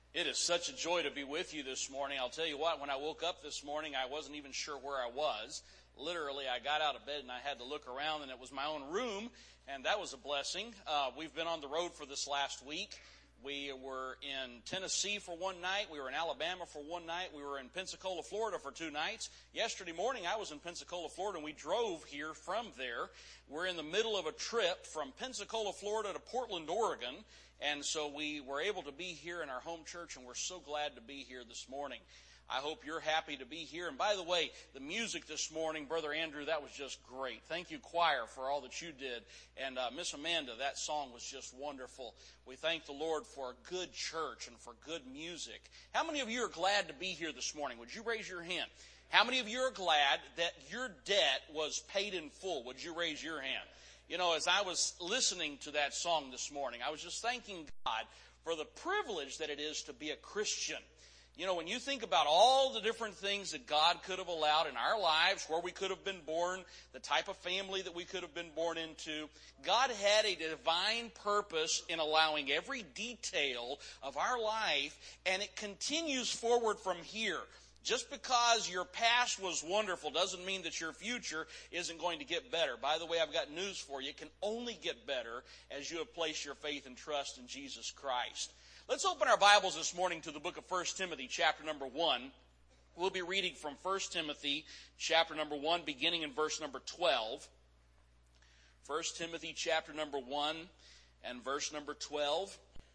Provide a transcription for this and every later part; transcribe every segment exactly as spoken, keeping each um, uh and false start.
It is such a joy to be with you this morning. I'll tell you what, when I woke up this morning, I wasn't even sure where I was. Literally, I got out of bed and I had to look around, and it was my own room, and that was a blessing. Uh, we've been on the road for this last week. We were in Tennessee for one night. We were in Alabama for one night. We were in Pensacola, Florida for two nights. Yesterday morning, I was in Pensacola, Florida, and we drove here from there. We're in the middle of a trip from Pensacola, Florida to Portland, Oregon. And so we were able to be here in our home church, and we're so glad to be here this morning. I hope you're happy to be here. And by the way, the music this morning, Brother Andrew, that was just great. Thank you, choir, for all that you did. And uh, Miss Amanda, that song was just wonderful. We thank the Lord for a good church and for good music. How many of you are glad to be here this morning? Would you raise your hand? How many of you are glad that your debt was paid in full? Would you raise your hand? You know, as I was listening to that song this morning, I was just thanking God for the privilege that it is to be a Christian. You know, when you think about all the different things that God could have allowed in our lives, where we could have been born, the type of family that we could have been born into, God had a divine purpose in allowing every detail of our life, and it continues forward from here. Just because your past was wonderful doesn't mean that your future isn't going to get better. By the way, I've got news for you. It can only get better as you have placed your faith and trust in Jesus Christ. Let's open our Bibles this morning to the book of First Timothy, chapter number one. We'll be reading from First Timothy, chapter number one, beginning in verse number twelve. First Timothy, chapter number one, and verse number twelve.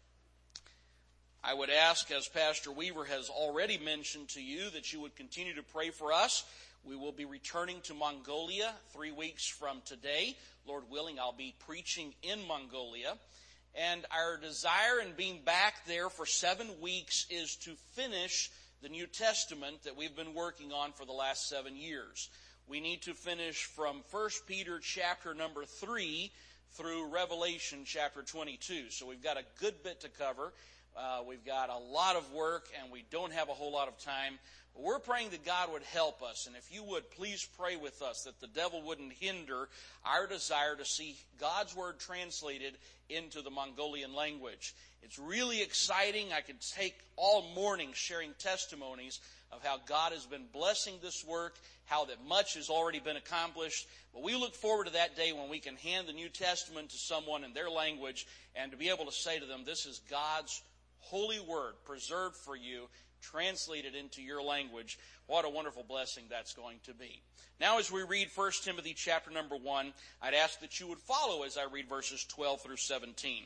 I would ask, as Pastor Weaver has already mentioned to you, that you would continue to pray for us. We will be returning to Mongolia three weeks from today. Lord willing, I'll be preaching in Mongolia. And our desire in being back there for seven weeks is to finish the New Testament that we've been working on for the last seven years. We need to finish from First Peter chapter number three through Revelation chapter twenty-two. So we've got a good bit to cover. Uh, we've got a lot of work, and we don't have a whole lot of time. But we're praying that God would help us. And if you would, please pray with us that the devil wouldn't hinder our desire to see God's Word translated into the Mongolian language. It's really exciting. I could take all morning sharing testimonies of how God has been blessing this work, how that much has already been accomplished. But we look forward to that day when we can hand the New Testament to someone in their language and to be able to say to them, this is God's Holy Word preserved for you, translated into your language. What a wonderful blessing that's going to be. Now as we read First Timothy chapter number one, I'd ask that you would follow as I read verses twelve through seventeen.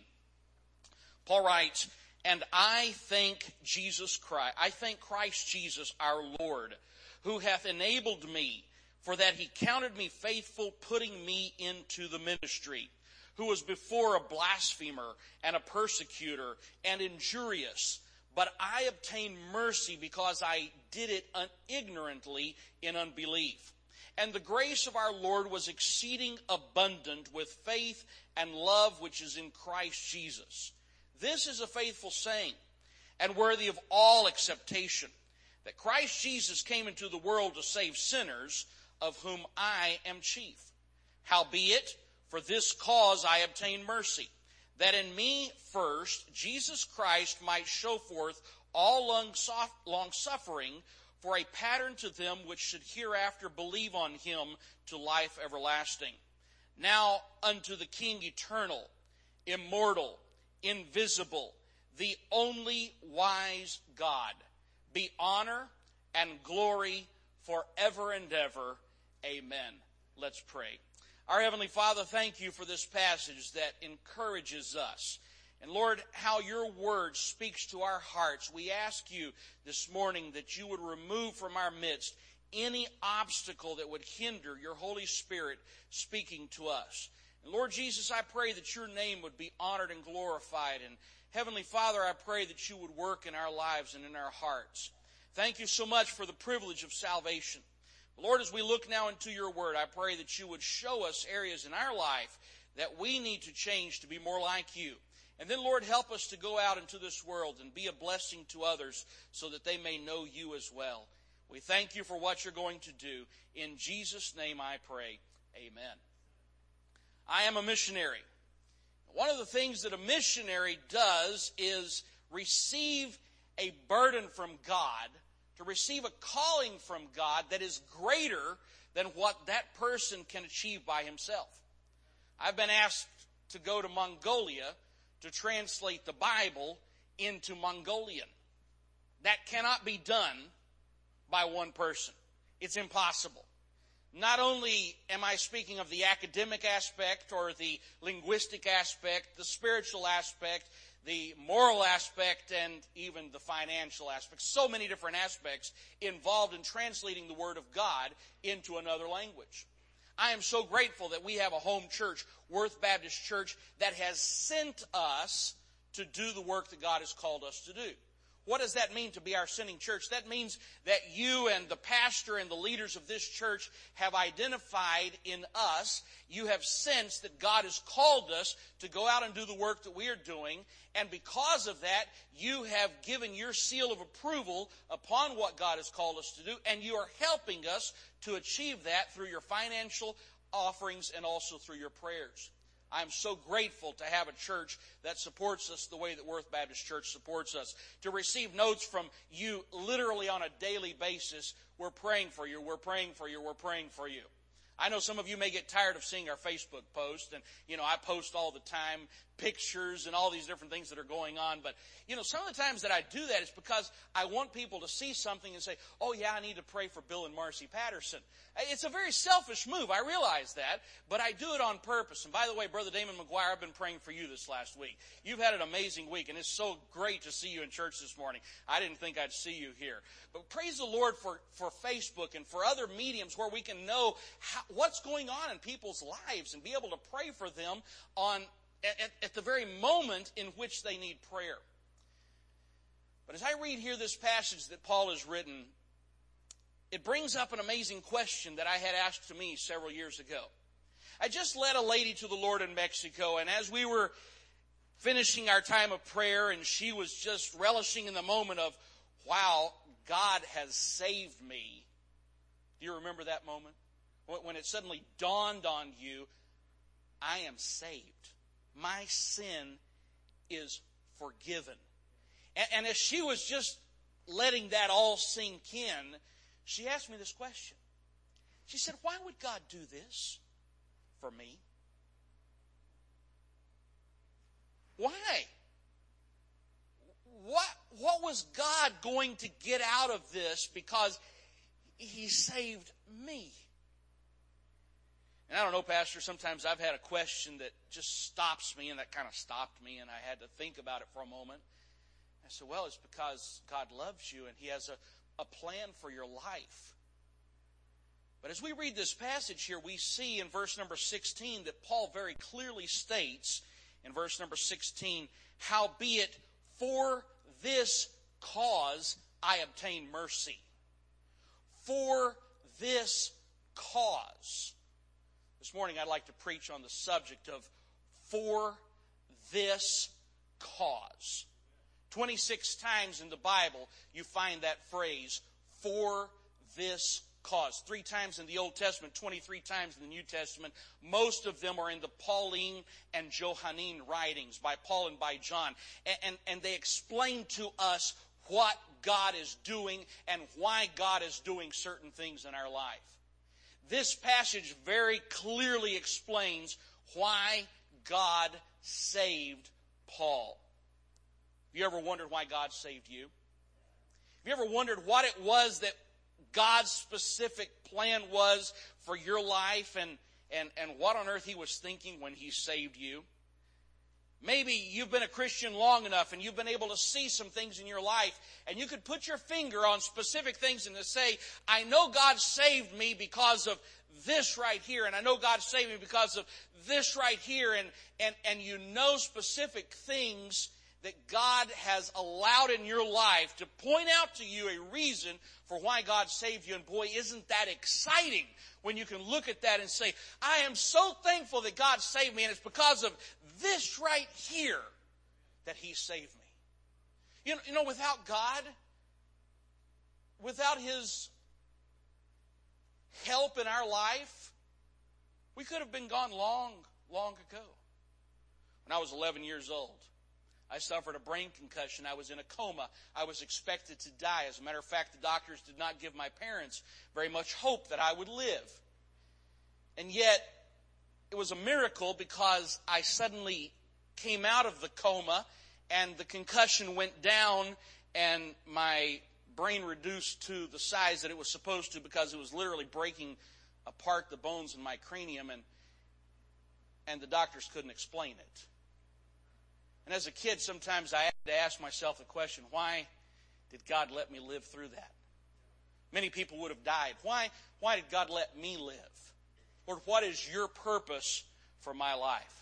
Paul writes, And I thank Jesus Christ, I thank Christ Jesus our Lord, who hath enabled me, for that he counted me faithful, putting me into the ministry, who was before a blasphemer and a persecutor and injurious. But I obtained mercy because I did it un- ignorantly in unbelief. And the grace of our Lord was exceeding abundant with faith and love which is in Christ Jesus. This is a faithful saying and worthy of all acceptation, that Christ Jesus came into the world to save sinners, of whom I am chief. Howbeit, for this cause I obtained mercy, that in me first Jesus Christ might show forth all long-suffering for a pattern to them which should hereafter believe on him to life everlasting. Now unto the King eternal, immortal, invisible, the only wise God, be honor and glory forever and ever. Amen. Let's pray. Our Heavenly Father, thank you for this passage that encourages us. And Lord, how your word speaks to our hearts. We ask you this morning that you would remove from our midst any obstacle that would hinder your Holy Spirit speaking to us. And Lord Jesus, I pray that your name would be honored and glorified. And Heavenly Father, I pray that you would work in our lives and in our hearts. Thank you so much for the privilege of salvation. Lord, as we look now into your word, I pray that you would show us areas in our life that we need to change to be more like you. And then, Lord, help us to go out into this world and be a blessing to others so that they may know you as well. We thank you for what you're going to do. In Jesus' name I pray. Amen. I am a missionary. One of the things that a missionary does is receive a burden from God, to receive a calling from God that is greater than what that person can achieve by himself. I've been asked to go to Mongolia to translate the Bible into Mongolian. That cannot be done by one person. It's impossible. Not only am I speaking of the academic aspect or the linguistic aspect, the spiritual aspect, the moral aspect, and even the financial aspect. So many different aspects involved in translating the Word of God into another language. I am so grateful that we have a home church, Worth Baptist Church, that has sent us to do the work that God has called us to do. What does that mean to be our sending church? That means that you and the pastor and the leaders of this church have identified in us, you have sensed that God has called us to go out and do the work that we are doing, and because of that, you have given your seal of approval upon what God has called us to do, and you are helping us to achieve that through your financial offerings and also through your prayers. I'm so grateful to have a church that supports us the way that Worth Baptist Church supports us. To receive notes from you literally on a daily basis, we're praying for you, we're praying for you, we're praying for you. I know some of you may get tired of seeing our Facebook post, and, you know, I post all the time pictures and all these different things that are going on, but, you know, some of the times that I do that is because I want people to see something and say, oh, yeah, I need to pray for Bill and Marcy Patterson. It's a very selfish move, I realize that, but I do it on purpose. And by the way, Brother Damon McGuire, I've been praying for you this last week. You've had an amazing week, and it's so great to see you in church this morning. I didn't think I'd see you here. But praise the Lord for, for Facebook and for other mediums where we can know how, what's going on in people's lives and be able to pray for them on at, at the very moment in which they need prayer. But as I read here this passage that Paul has written, it brings up an amazing question that I had asked to me several years ago. I just led a lady to the Lord in Mexico, and as we were finishing our time of prayer, and she was just relishing in the moment of, wow, God has saved me. Do you remember that moment? When it suddenly dawned on you, I am saved. My sin is forgiven. And, and as she was just letting that all sink in, she asked me this question. She said, why would God do this for me? Why? What, what was God going to get out of this because He saved me? And I don't know, Pastor, sometimes I've had a question that just stops me, and that kind of stopped me, and I had to think about it for a moment. I said, well, it's because God loves you, and He has a, a plan for your life. But as we read this passage here, we see in verse number sixteen that Paul very clearly states, in verse number sixteen, howbeit for this cause I obtain mercy. For this cause. This morning I'd like to preach on the subject of for this cause. twenty-six times in the Bible you find that phrase, for this cause. Three times in the Old Testament, twenty-three times in the New Testament. Most of them are in the Pauline and Johannine writings by Paul and by John. And, and, and they explain to us what God is doing and why God is doing certain things in our life. This passage very clearly explains why God saved Paul. Have you ever wondered why God saved you? Have you ever wondered what it was that God's specific plan was for your life and, and, and what on earth He was thinking when He saved you? Maybe you've been a Christian long enough and you've been able to see some things in your life and you could put your finger on specific things and to say, I know God saved me because of this right here, and I know God saved me because of this right here, and, and, and you know specific things that God has allowed in your life to point out to you a reason for why God saved you. And boy, isn't that exciting when you can look at that and say, I am so thankful that God saved me, and it's because of this right here that He saved me. You know, you know without God, without His help in our life, we could have been gone long, long ago. When I was eleven years old, I suffered a brain concussion. I was in a coma. I was expected to die. As a matter of fact, the doctors did not give my parents very much hope that I would live. And yet, it was a miracle because I suddenly came out of the coma and the concussion went down and my brain reduced to the size that it was supposed to because it was literally breaking apart the bones in my cranium, and and the doctors couldn't explain it. And as a kid, sometimes I had to ask myself the question, why did God let me live through that? Many people would have died. Why, why did God let me live? Lord, what is your purpose for my life?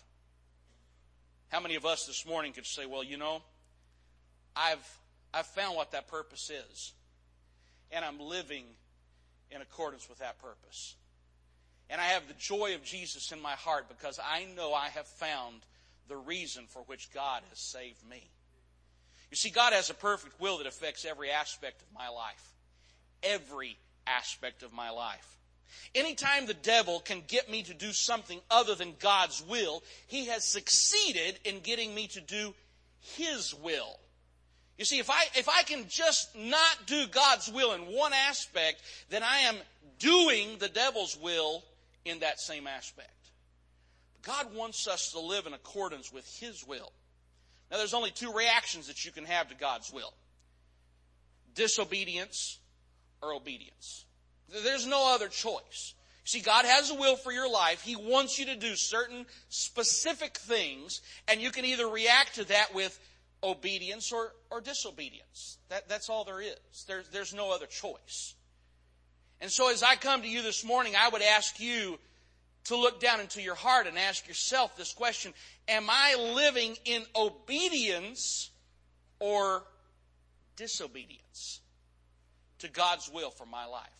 How many of us this morning could say, well, you know, I've, I've found what that purpose is, and I'm living in accordance with that purpose. And I have the joy of Jesus in my heart because I know I have found the reason for which God has saved me. You see, God has a perfect will that affects every aspect of my life. Every aspect of my life. Anytime the devil can get me to do something other than God's will, he has succeeded in getting me to do his will. You see, if I, if I can just not do God's will in one aspect, then I am doing the devil's will in that same aspect. God wants us to live in accordance with his will. Now, there's only two reactions that you can have to God's will. Disobedience or obedience. There's no other choice. See, God has a will for your life. He wants you to do certain specific things, and you can either react to that with obedience or, or disobedience. That, that's all there is. There's, there's no other choice. And so as I come to you this morning, I would ask you to look down into your heart and ask yourself this question: am I living in obedience or disobedience to God's will for my life?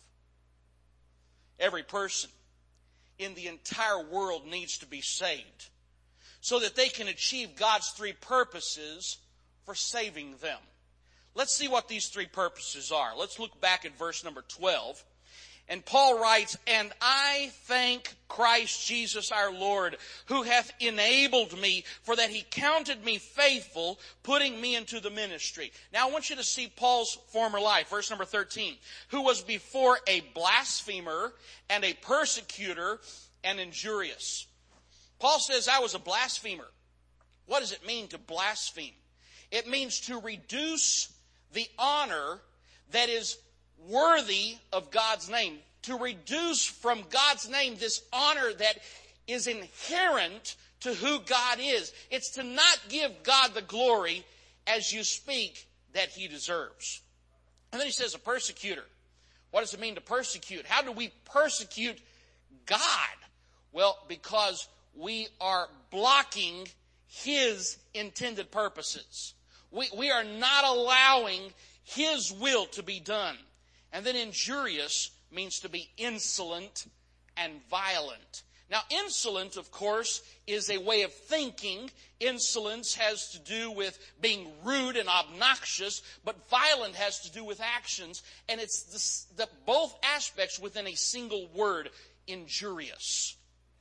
Every person in the entire world needs to be saved so that they can achieve God's three purposes for saving them. Let's see what these three purposes are. Let's look back at verse number twelve. And Paul writes, "And I thank Christ Jesus our Lord, who hath enabled me, for that he counted me faithful, putting me into the ministry." Now I want you to see Paul's former life. Verse number thirteen. "Who was before a blasphemer and a persecutor and injurious." Paul says, I was a blasphemer. What does it mean to blaspheme? It means to reduce the honor that is worthy of God's name. To reduce from God's name this honor that is inherent to who God is. It's to not give God the glory as you speak that he deserves. And then he says a persecutor. What does it mean to persecute? How do we persecute God? Well, because we are blocking his intended purposes. We, we are not allowing his will to be done. And then injurious means to be insolent and violent. Now, insolent, of course, is a way of thinking. Insolence has to do with being rude and obnoxious, but violent has to do with actions. And it's this, the, both aspects within a single word, injurious.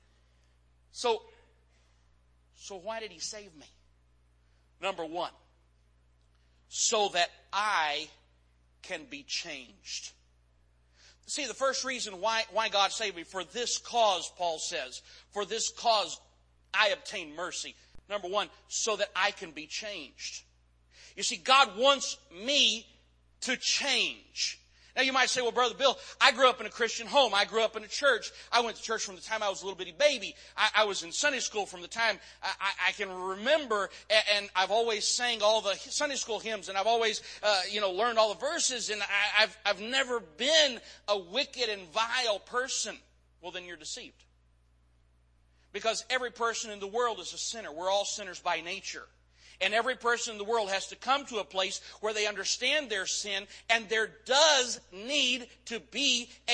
So, so why did he save me? Number one, so that I can be changed. See, the first reason why, why God saved me, for this cause, Paul says, for this cause I obtain mercy. Number one, so that I can be changed. You see, God wants me to change. Now you might say, well, Brother Bill, I grew up in a Christian home. I grew up in a church. I went to church from the time I was a little bitty baby. I, I was in Sunday school from the time I, I, I can remember, and, and I've always sang all the Sunday school hymns, and I've always, uh, you know, learned all the verses, and I, I've, I've never been a wicked and vile person. Well, then you're deceived. Because every person in the world is a sinner. We're all sinners by nature. And every person in the world has to come to a place where they understand their sin, and there does need to be a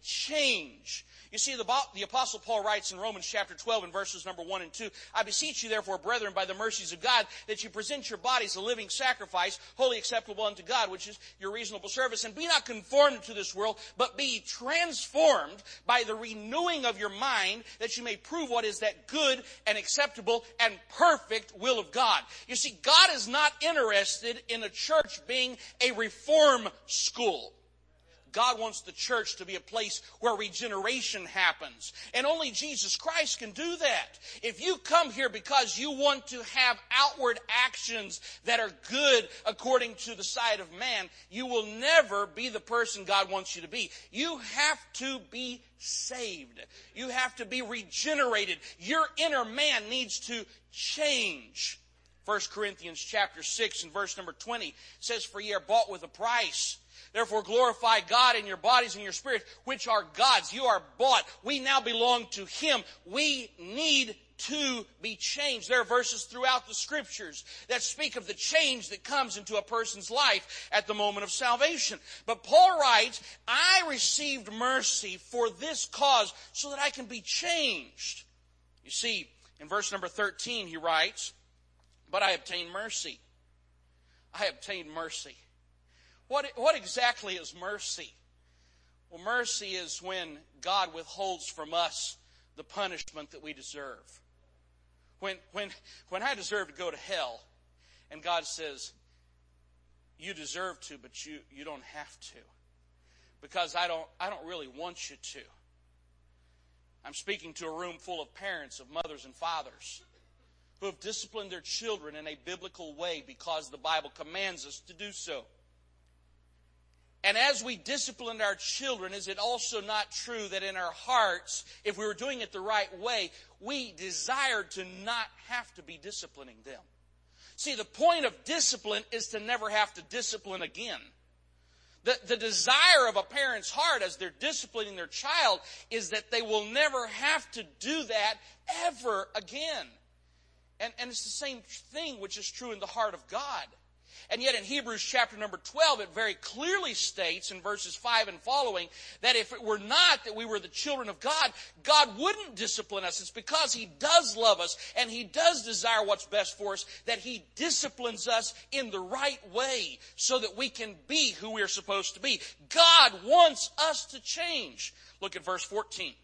change. You see, the, the Apostle Paul writes in Romans chapter twelve in verses number one and two, I beseech you therefore, brethren, by the mercies of God, that you present your bodies a living sacrifice, wholly acceptable unto God, which is your reasonable service. And be not conformed to this world, but be transformed by the renewing of your mind, that you may prove what is that good and acceptable and perfect will of God. You see, God is not interested in a church being a reform school. God wants the church to be a place where regeneration happens. And only Jesus Christ can do that. If you come here because you want to have outward actions that are good according to the sight of man, you will never be the person God wants you to be. You have to be saved. You have to be regenerated. Your inner man needs to change. First Corinthians chapter six and verse number twenty says, for ye are bought with a price. Therefore glorify God in your bodies and your spirits, which are God's. You are bought. We now belong to Him. We need to be changed. There are verses throughout the Scriptures that speak of the change that comes into a person's life at the moment of salvation. But Paul writes, I received mercy for this cause so that I can be changed. You see, in verse number thirteen he writes, but I obtained mercy. I obtained mercy. What, what exactly is mercy? Well, mercy is when God withholds from us the punishment that we deserve. When, when, when I deserve to go to hell, and God says, you deserve to, but you, you don't have to. Because I don't, I don't really want you to. I'm speaking to a room full of parents, of mothers and fathers, who have disciplined their children in a biblical way because the Bible commands us to do so. And as we disciplined our children, is it also not true that in our hearts, if we were doing it the right way, we desired to not have to be disciplining them? See, the point of discipline is to never have to discipline again. The, the desire of a parent's heart as they're disciplining their child is that they will never have to do that ever again. And, and it's the same thing which is true in the heart of God. And yet in Hebrews chapter number twelve, it very clearly states in verses five and following that if it were not that we were the children of God, God wouldn't discipline us. It's because He does love us and He does desire what's best for us that He disciplines us in the right way so that we can be who we're supposed to be. God wants us to change. Look at verse fourteen.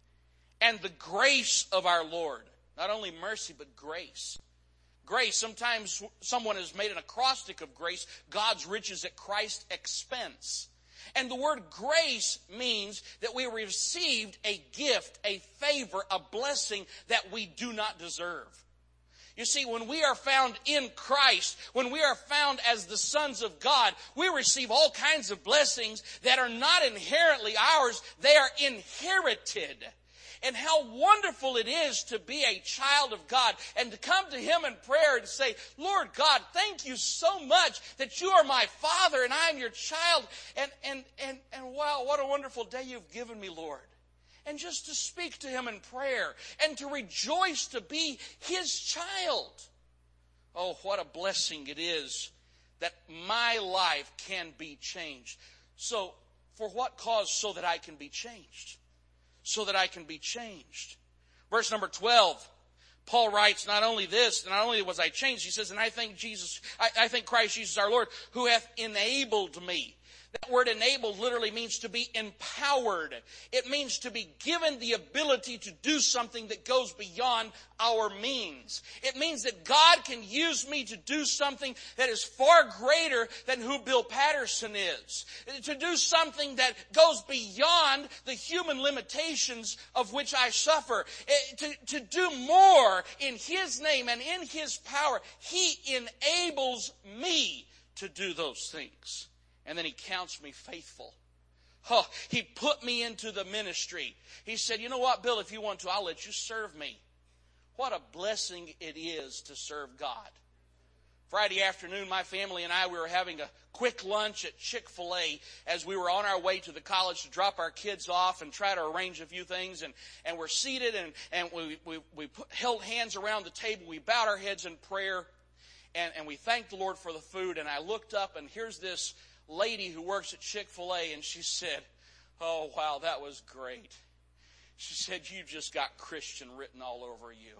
And the grace of our Lord, not only mercy, but grace. Grace, sometimes someone has made an acrostic of grace, God's riches at Christ's expense. And the word grace means that we received a gift, a favor, a blessing that we do not deserve. You see, when we are found in Christ, when we are found as the sons of God, we receive all kinds of blessings that are not inherently ours, they are inherited. And how wonderful it is to be a child of God and to come to Him in prayer and say, Lord God, thank you so much that you are my Father and I am your child. And, and, and, and wow, what a wonderful day you've given me, Lord. And just to speak to Him in prayer and to rejoice to be His child. Oh, what a blessing it is that my life can be changed. So, for what cause? So that I can be changed. So that I can be changed. Verse number twelve, Paul writes, not only this, not only was I changed, he says, and I thank Jesus, I, I thank Christ Jesus our Lord, who hath enabled me. That word enabled literally means to be empowered. It means to be given the ability to do something that goes beyond our means. It means that God can use me to do something that is far greater than who Bill Patterson is. To do something that goes beyond the human limitations of which I suffer. To, to do more in His name and in His power. He enables me to do those things. And then He counts me faithful. Oh, He put me into the ministry. He said, you know what, Bill, if you want to, I'll let you serve me. What a blessing it is to serve God. Friday afternoon, my family and I, we were having a quick lunch at Chick-fil-A as we were on our way to the college to drop our kids off and try to arrange a few things. And, and we're seated and, and we, we, we put, held hands around the table. We bowed our heads in prayer and, and we thanked the Lord for the food. And I looked up and here's this lady who works at Chick-fil-A, and she said, Oh, wow, that was great. She said, you just got Christian written all over you.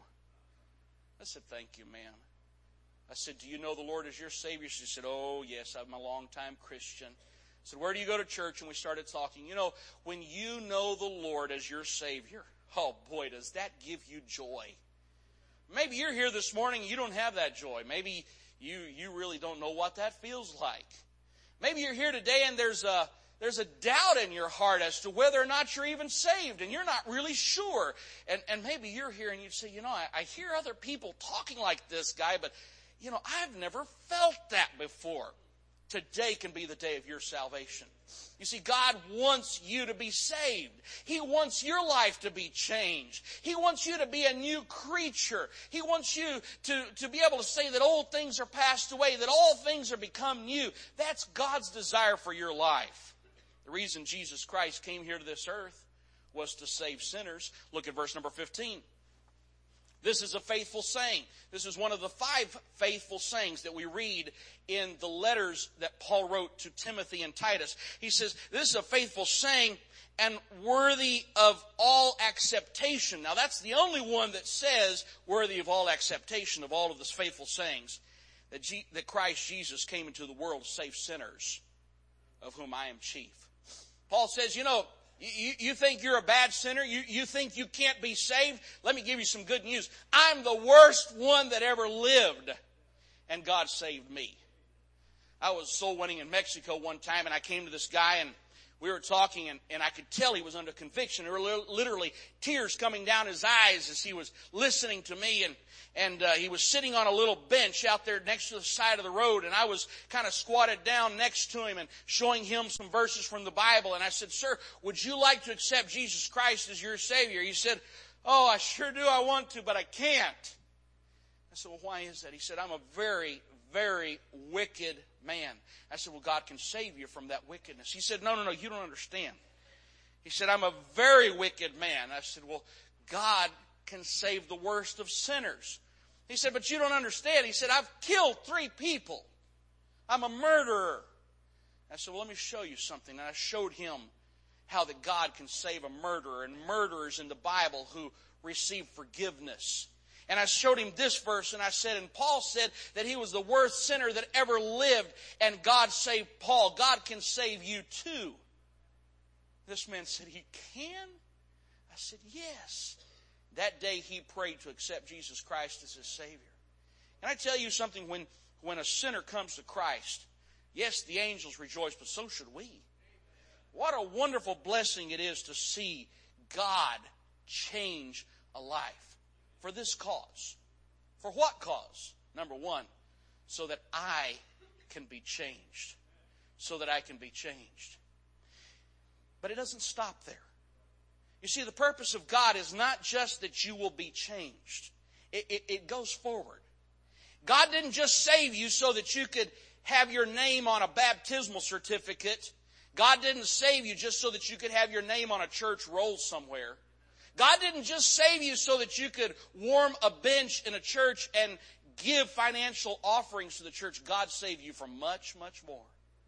I said, thank you, ma'am. I said, do you know the Lord as your Savior? She said, oh, yes, I'm a long-time Christian. I said, where do you go to church? And we started talking. You know, when you know the Lord as your Savior, oh, boy, does that give you joy. Maybe you're here this morning and you don't have that joy. Maybe you, you really don't know what that feels like. Maybe you're here today and there's a There's a doubt in your heart as to whether or not you're even saved, and you're not really sure. And, and maybe you're here and you say, you know, I, I hear other people talking like this guy, but, you know, I've never felt that before. Today can be the day of your salvation. You see, God wants you to be saved. He wants your life to be changed. He wants you to be a new creature. He wants you to, to be able to say that old things are passed away, that all things are become new. That's God's desire for your life. The reason Jesus Christ came here to this earth was to save sinners. Look at verse number fifteen. This is a faithful saying. This is one of the five faithful sayings that we read in the letters that Paul wrote to Timothy and Titus. He says, this is a faithful saying and worthy of all acceptation. Now that's the only one that says worthy of all acceptation of all of these faithful sayings. That, G- that Christ Jesus came into the world to save sinners, of whom I am chief. Paul says, you know, you, you think you're a bad sinner? You, you think you can't be saved? Let me give you some good news. I'm the worst one that ever lived, and God saved me. I was soul winning in Mexico one time, and I came to this guy, and we were talking, and, and I could tell he was under conviction. There were literally tears coming down his eyes as he was listening to me, and And uh, he was sitting on a little bench out there next to the side of the road, and I was kind of squatted down next to him and showing him some verses from the Bible. And I said, sir, would you like to accept Jesus Christ as your Savior? He said, oh, I sure do. I want to, but I can't. I said, well, why is that? He said, I'm a very, very wicked man. I said, well, God can save you from that wickedness. He said, no, no, no, you don't understand. He said, I'm a very wicked man. I said, well, God can save the worst of sinners. He said, but you don't understand. He said, I've killed three people. I'm a murderer. I said, well, let me show you something. And I showed him how that God can save a murderer and murderers in the Bible who receive forgiveness. And I showed him this verse, and I said, and Paul said that he was the worst sinner that ever lived, and God saved Paul. God can save you too. This man said, he can? I said, yes. That day he prayed to accept Jesus Christ as his Savior. Can I tell you something? When, when a sinner comes to Christ, yes, the angels rejoice, but so should we. What a wonderful blessing it is to see God change a life for this cause. For what cause? Number one, so that I can be changed. So that I can be changed. But it doesn't stop there. You see, the purpose of God is not just that you will be changed. It, it, it goes forward. God didn't just save you so that you could have your name on a baptismal certificate. God didn't save you just so that you could have your name on a church roll somewhere. God didn't just save you so that you could warm a bench in a church and give financial offerings to the church. God saved you for much, much more.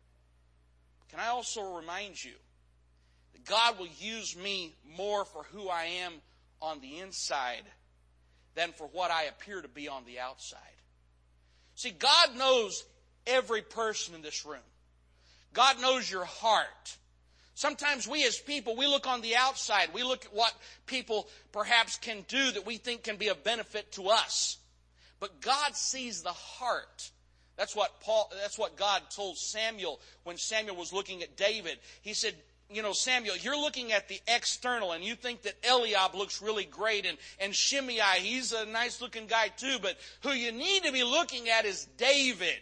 Can I also remind you that God will use me more for who I am on the inside than for what I appear to be on the outside. See, God knows every person in this room. God knows your heart. Sometimes we as people, we look on the outside. We look at what people perhaps can do that we think can be of benefit to us. But God sees the heart. That's what Paul, that's what God told Samuel when Samuel was looking at David. He said, you know, Samuel, you're looking at the external and you think that Eliab looks really great and, and Shimei, he's a nice looking guy too, but who you need to be looking at is David.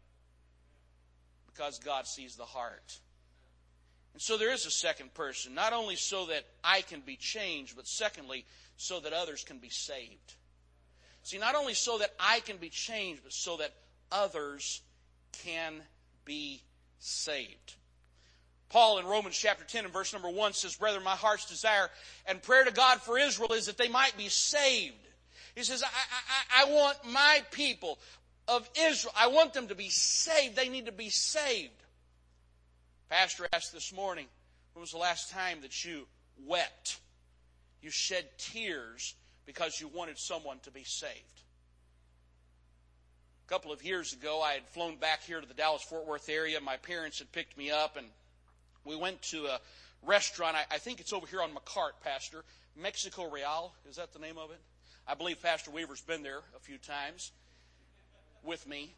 Because God sees the heart. And so there is a second person, not only so that I can be changed, but secondly, so that others can be saved. See, not only so that I can be changed, but so that others can be saved. Paul in Romans chapter ten and verse number one says, brethren, my heart's desire and prayer to God for Israel is that they might be saved. He says, I, I, I want my people of Israel, I want them to be saved. They need to be saved. Pastor asked this morning, When was the last time that you wept? You shed tears because you wanted someone to be saved. A couple of years ago, I had flown back here to the Dallas-Fort Worth area. My parents had picked me up, and we went to a restaurant. I, I think it's over here on McCart, Pastor. Mexico Real, is that the name of it? I believe Pastor Weaver's been there a few times with me.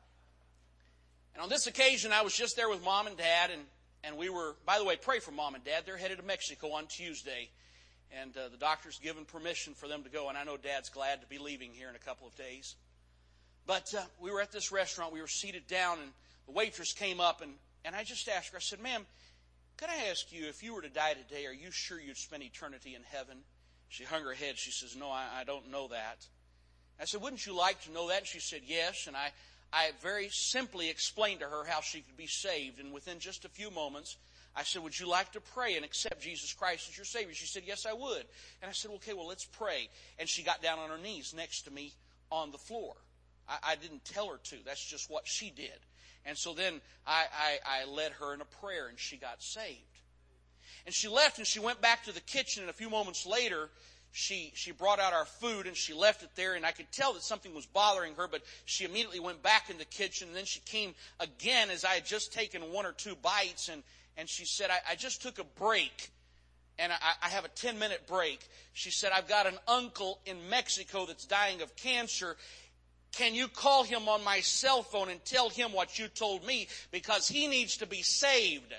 And on this occasion, I was just there with Mom and Dad, and, and we were, by the way, pray for Mom and Dad. They're headed to Mexico on Tuesday, and uh, the doctor's given permission for them to go, and I know Dad's glad to be leaving here in a couple of days. But uh, we were at this restaurant. We were seated down, and the waitress came up, and, and I just asked her, I said, ma'am, could I ask you, if you were to die today, are you sure you'd spend eternity in heaven? She hung her head. She says, no, I, I don't know that. I said, wouldn't you like to know that? And she said, yes. And I, I very simply explained to her how she could be saved. And within just a few moments, I said, would you like to pray and accept Jesus Christ as your Savior? She said, yes, I would. And I said, okay, well, let's pray. And she got down on her knees next to me on the floor. I, I didn't tell her to. That's just what she did. And so then I, I, I led her in a prayer, and she got saved. And she left, and she went back to the kitchen, and a few moments later, she she brought out our food, and she left it there, and I could tell that something was bothering her, but she immediately went back in the kitchen, and then she came again as I had just taken one or two bites, and, and she said, I, I just took a break, and I, I have a ten-minute break. She said, I've got an uncle in Mexico that's dying of cancer. Can you call him on my cell phone and tell him what you told me, because he needs to be saved?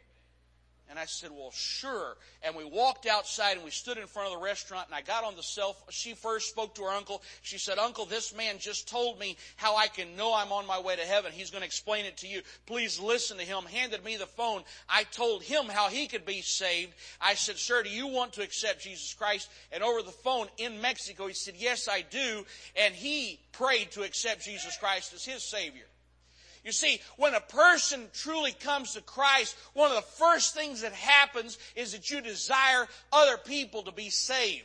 And I said, well, sure. And we walked outside, and we stood in front of the restaurant, and I got on the cell phone. She first spoke to her uncle. She said, Uncle, this man just told me how I can know I'm on my way to heaven. He's going to explain it to you. Please listen to him. Handed me the phone. I told him how he could be saved. I said, sir, do you want to accept Jesus Christ? And over the phone in Mexico, he said, yes, I do. And he prayed to accept Jesus Christ as his Savior. You see, when a person truly comes to Christ, one of the first things that happens is that you desire other people to be saved.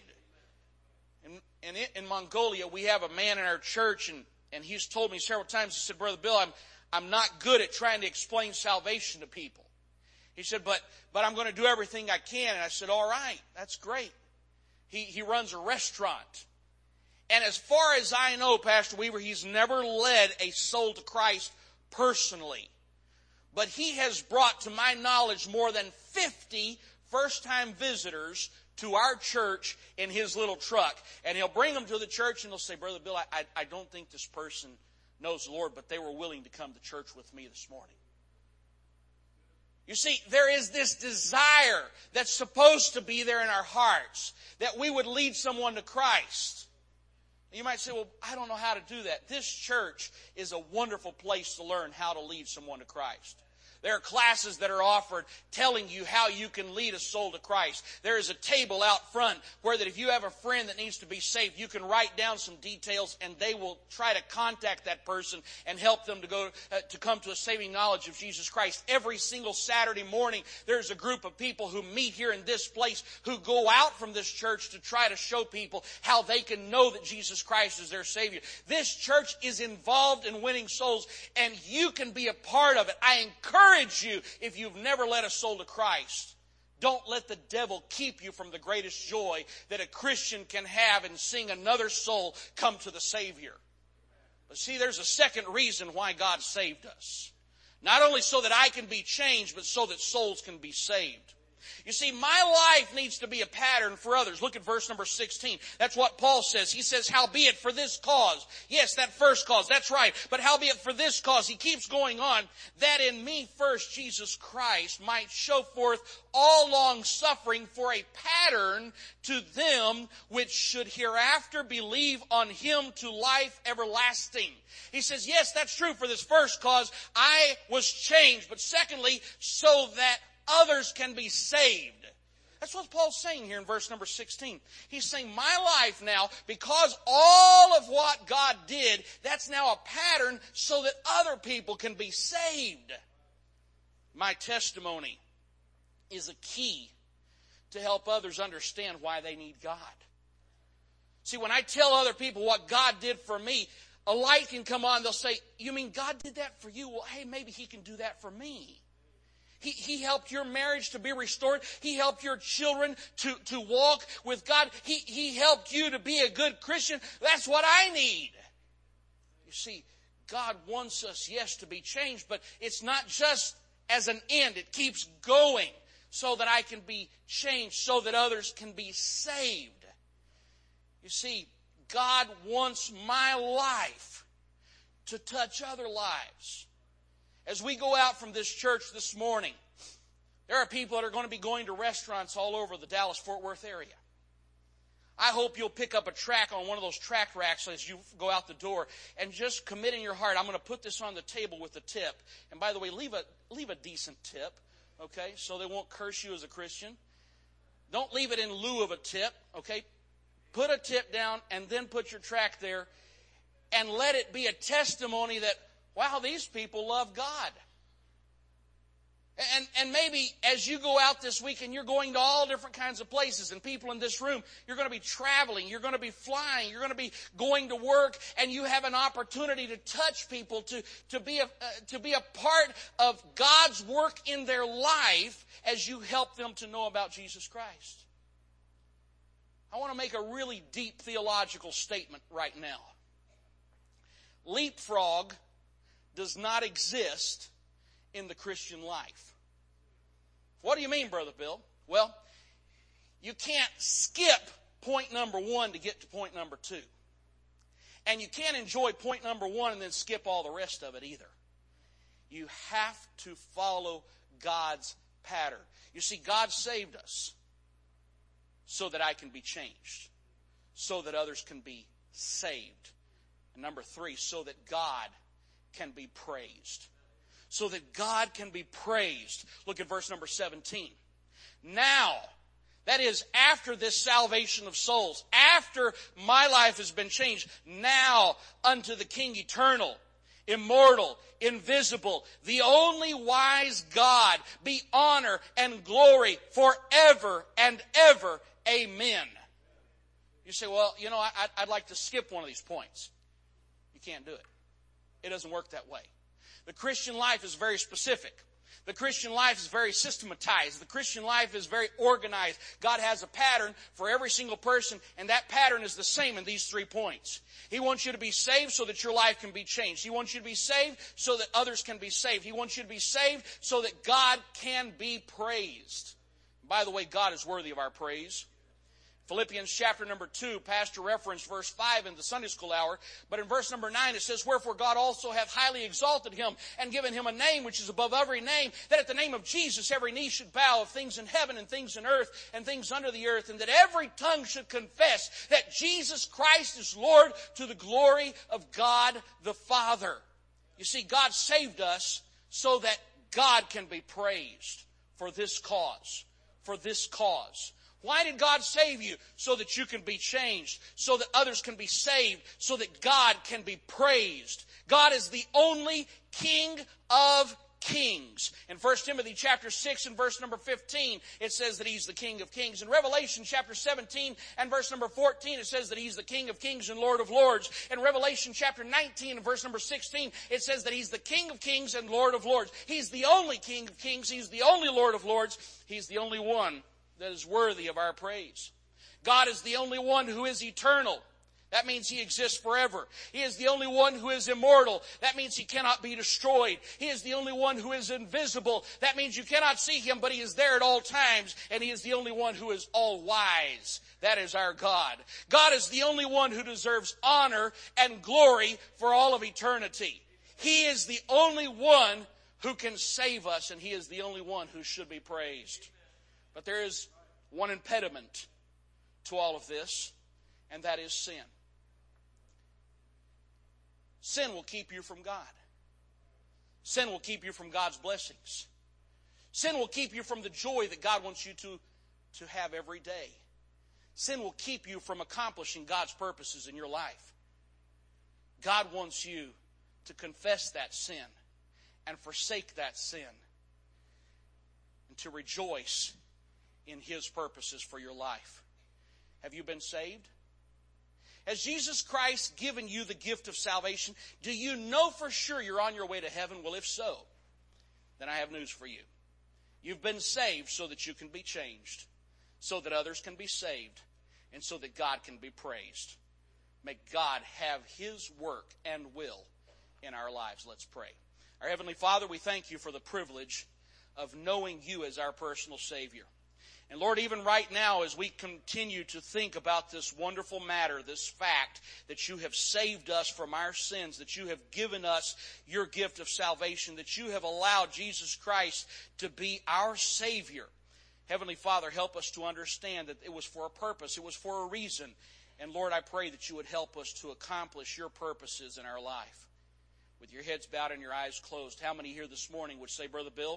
In, in, in Mongolia, we have a man in our church, and, and he's told me several times, he said, Brother Bill, I'm, I'm not good at trying to explain salvation to people. He said, but, but I'm going to do everything I can. And I said, all right, that's great. He, he runs a restaurant. And as far as I know, Pastor Weaver, he's never led a soul to Christ personally. But he has brought, to my knowledge, more than fifty first-time visitors to our church in his little truck. And he'll bring them to the church, and he'll say, Brother Bill, I, I, I don't think this person knows the Lord, but they were willing to come to church with me this morning. You see, there is this desire that's supposed to be there in our hearts, that we would lead someone to Christ. You might say, well, I don't know how to do that. This church is a wonderful place to learn how to lead someone to Christ. There are classes that are offered telling you how you can lead a soul to Christ. There is a table out front where that if you have a friend that needs to be saved, you can write down some details, and they will try to contact that person and help them to go uh, to come to a saving knowledge of Jesus Christ. Every single Saturday morning, there's a group of people who meet here in this place who go out from this church to try to show people how they can know that Jesus Christ is their Savior. This church is involved in winning souls, and you can be a part of it. I encourage you, if you've never led a soul to Christ, don't let the devil keep you from the greatest joy that a Christian can have in seeing another soul come to the Savior. But see, there's a second reason why God saved us. Not only so that I can be changed, but so that souls can be saved. You see, my life needs to be a pattern for others. Look at verse number sixteen. That's what Paul says. He says, howbeit for this cause. Yes, that first cause, that's right. But howbeit for this cause, he keeps going on, that in me first Jesus Christ might show forth all long suffering for a pattern to them which should hereafter believe on him to life everlasting. He says, yes, that's true for this first cause. I was changed. But secondly, so that others can be saved. That's what Paul's saying here in verse number sixteen. He's saying, my life now, because all of what God did, that's now a pattern so that other people can be saved. My testimony is a key to help others understand why they need God. See, when I tell other people what God did for me, a light can come on. They'll say, you mean God did that for you? Well, hey, maybe he can do that for me. He, he helped your marriage to be restored. He helped your children to, to walk with God. He, he helped you to be a good Christian. That's what I need. You see, God wants us, yes, to be changed, but it's not just as an end. It keeps going so that I can be changed, so that others can be saved. You see, God wants my life to touch other lives. As we go out from this church this morning, there are people that are going to be going to restaurants all over the Dallas-Fort Worth area. I hope you'll pick up a tract on one of those tract racks as you go out the door and just commit in your heart, I'm going to put this on the table with a tip. And by the way, leave a, leave a decent tip, okay, so they won't curse you as a Christian. Don't leave it in lieu of a tip, okay? Put a tip down and then put your tract there and let it be a testimony that, wow, these people love God. And, and maybe as you go out this week and you're going to all different kinds of places, and people in this room, you're going to be traveling, you're going to be flying, you're going to be going to work, and you have an opportunity to touch people, to, to, be, a, uh, to be a part of God's work in their life as you help them to know about Jesus Christ. I want to make a really deep theological statement right now. Leapfrog does not exist in the Christian life. What do you mean, Brother Bill? Well, you can't skip point number one to get to point number two. And you can't enjoy point number one and then skip all the rest of it either. You have to follow God's pattern. You see, God saved us so that I can be changed, so that others can be saved. And number three, so that God can be praised. So that God can be praised. Look at verse number seventeen. Now, that is after this salvation of souls, after my life has been changed, now unto the King eternal, immortal, invisible, the only wise God, be honor and glory forever and ever. Amen. You say, well, you know, I, I'd like to skip one of these points. You can't do it. It doesn't work that way. The Christian life is very specific. The Christian life is very systematized. The Christian life is very organized. God has a pattern for every single person, and that pattern is the same in these three points. He wants you to be saved so that your life can be changed. He wants you to be saved so that others can be saved. He wants you to be saved so that God can be praised. By the way, God is worthy of our praise. Philippians chapter number two, Pastor referenced verse five in the Sunday school hour. But in verse number nine it says, wherefore God also hath highly exalted him and given him a name which is above every name, that at the name of Jesus every knee should bow, of things in heaven and things in earth and things under the earth, and that every tongue should confess that Jesus Christ is Lord, to the glory of God the Father. You see, God saved us so that God can be praised for this cause. For this cause. Why did God save you? So that you can be changed, so that others can be saved, so that God can be praised. God is the only King of kings. In First Timothy chapter six and verse number fifteen, it says that He's the King of kings. In Revelation chapter seventeen and verse number fourteen, it says that He's the King of kings and Lord of lords. In Revelation chapter nineteen and verse number sixteen, it says that He's the King of kings and Lord of lords. He's the only King of kings. He's the only Lord of lords. He's the only one that is worthy of our praise. God is the only one who is eternal. That means He exists forever. He is the only one who is immortal. That means He cannot be destroyed. He is the only one who is invisible. That means you cannot see Him, but He is there at all times. And He is the only one who is all wise. That is our God. God is the only one who deserves honor and glory for all of eternity. He is the only one who can save us, and He is the only one who should be praised. But there is one impediment to all of this, and that is sin. Sin will keep you from God. Sin will keep you from God's blessings. Sin will keep you from the joy that God wants you to, to have every day. Sin will keep you from accomplishing God's purposes in your life. God wants you to confess that sin and forsake that sin and to rejoice in His purposes for your life. Have you been saved? Has Jesus Christ given you the gift of salvation? Do you know for sure you're on your way to heaven? Well, if so, then I have news for you. You've been saved so that you can be changed, so that others can be saved, and so that God can be praised. May God have His work and will in our lives. Let's pray. Our Heavenly Father, we thank You for the privilege of knowing You as our personal Savior. And Lord, even right now, as we continue to think about this wonderful matter, this fact that You have saved us from our sins, that You have given us Your gift of salvation, that You have allowed Jesus Christ to be our Savior. Heavenly Father, help us to understand that it was for a purpose, it was for a reason. And Lord, I pray that You would help us to accomplish Your purposes in our life. With your heads bowed and your eyes closed, how many here this morning would say, Brother Bill,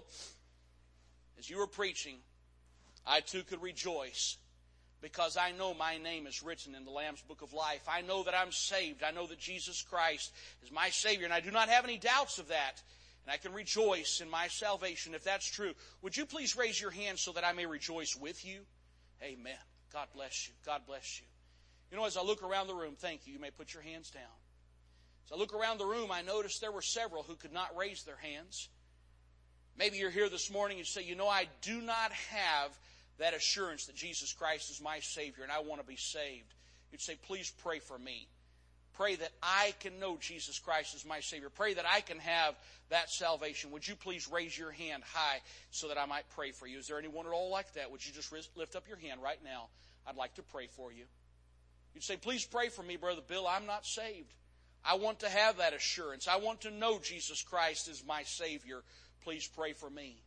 as you were preaching, I too could rejoice because I know my name is written in the Lamb's Book of Life. I know that I'm saved. I know that Jesus Christ is my Savior, and I do not have any doubts of that. And I can rejoice in my salvation if that's true. Would you please raise your hand so that I may rejoice with you? Amen. God bless you. God bless you. You know, as I look around the room, thank you. You may put your hands down. As I look around the room, I noticed there were several who could not raise their hands. Maybe you're here this morning and say, you know, I do not have that assurance that Jesus Christ is my Savior and I want to be saved. You'd say, please pray for me. Pray that I can know Jesus Christ as my Savior. Pray that I can have that salvation. Would you please raise your hand high so that I might pray for you? Is there anyone at all like that? Would you just lift up your hand right now? I'd like to pray for you. You'd say, please pray for me, Brother Bill. I'm not saved. I want to have that assurance. I want to know Jesus Christ is my Savior. Please pray for me.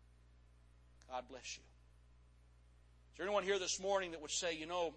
God bless you. Is there anyone here this morning that would say, you know,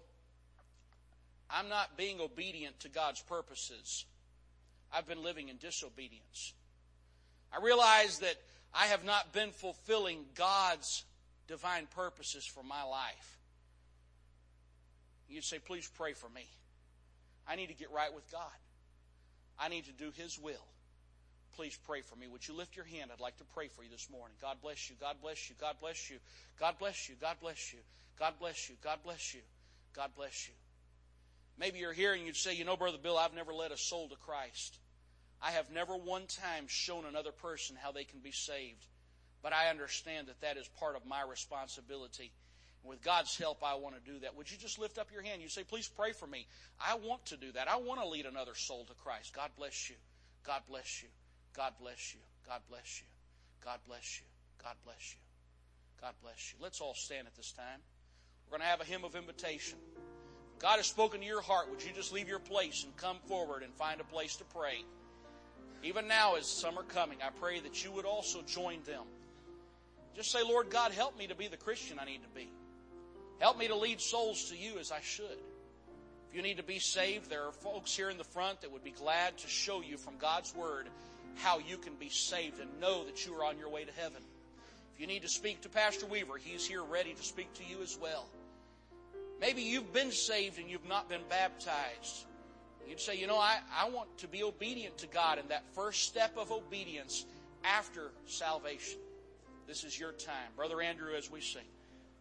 I'm not being obedient to God's purposes. I've been living in disobedience. I realize that I have not been fulfilling God's divine purposes for my life. You'd say, please pray for me. I need to get right with God. I need to do His will. Please pray for me. Would you lift your hand? I'd like to pray for you this morning. God bless you. God bless you. God bless you. God bless you. God bless you. God bless you. God bless you. God bless you. Maybe you're here and you'd say, you know, Brother Bill, I've never led a soul to Christ. I have never one time shown another person how they can be saved. But I understand that that is part of my responsibility. And with God's help, I want to do that. Would you just lift up your hand? You say, please pray for me. I want to do that. I want to lead another soul to Christ. God bless you. God bless you. God bless you. God bless you. God bless you. God bless you. God bless you. Let's all stand at this time. We're going to have a hymn of invitation. God has spoken to your heart. Would you just leave your place and come forward and find a place to pray? Even now as some are coming, I pray that you would also join them. Just say, Lord God, help me to be the Christian I need to be. Help me to lead souls to you as I should. If you need to be saved, there are folks here in the front that would be glad to show you from God's Word how you can be saved and know that you are on your way to heaven. If you need to speak to Pastor Weaver, he's here ready to speak to you as well. Maybe you've been saved and you've not been baptized. You'd say, you know, I, I want to be obedient to God in that first step of obedience after salvation. This is your time. Brother Andrew, as we sing.